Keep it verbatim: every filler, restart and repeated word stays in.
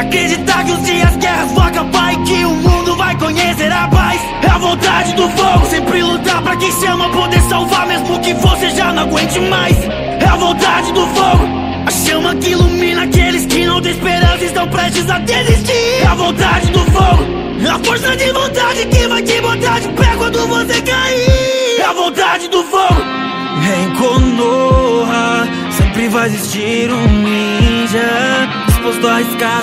acreditar que os dias guerras vão acabar e que o mundo vai conhecer a paz. É a vontade do fogo, sempre lutar pra quem chama, poder salvar mesmo que você já não aguente mais. É a vontade do fogo, a chama que ilumina aqueles que não têm esperança e estão prestes a desistir. É a vontade do fogo, a força de vontade que vai te botar de pé quando você cair. É a vontade do fogo. Em Konoha sempre vai existir um ninja disposto a arriscar